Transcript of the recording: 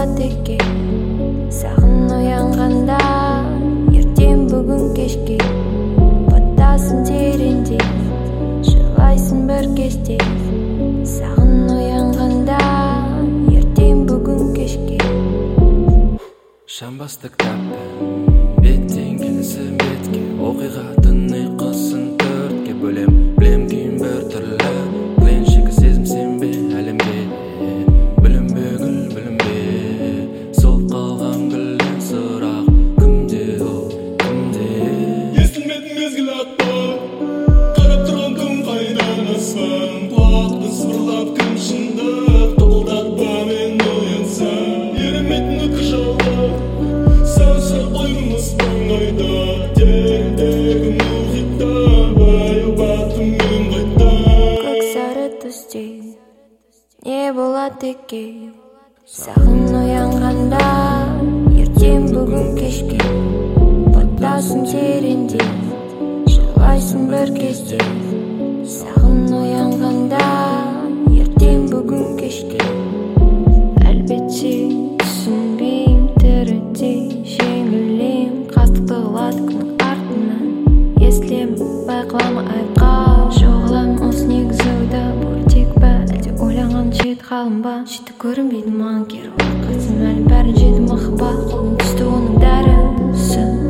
болады екен сағын оянғанда ертең бүгін кешке батасың тереңде жылайсың бір кезде сағын оянғанда ертең бүгін кешке Шамбасты кітаппен беттен келесің бетке оқиғатын ұйқысын төртке бөлем білем күйім бір түрлі пленшігі сезім сенбе әлемге білінбе гүл білінбе сол қалған гүлден сұрақ кімде ол кімде естілмеді мезгіл атпай қарап тұрған күн қайдан аспан құлақты сыбырлап кім шындық тоқылдатпа мен оянсам ерімейтін өткі жауға сәусі ойымыз маңайда тереңдегі мұхитта баяу батумен қайта көк сары түсте не болады екен сағын оянғанда ертең бүгін кешке батасың тереңде жылайсың бір кезде сағын оянғанда ертең бүгін кешке әлбетте түсінбеймін тіріде жеңілем қастықты қылады күннің артынан естілемін байқалама айыпқа жоғалам осы негізі ойда бөлтек па әлде ойлаған жет қалым ба жеті көрінбейді маған кері уақытсың әлі бәрін жеді махаббат қолым түсті оның дәрісі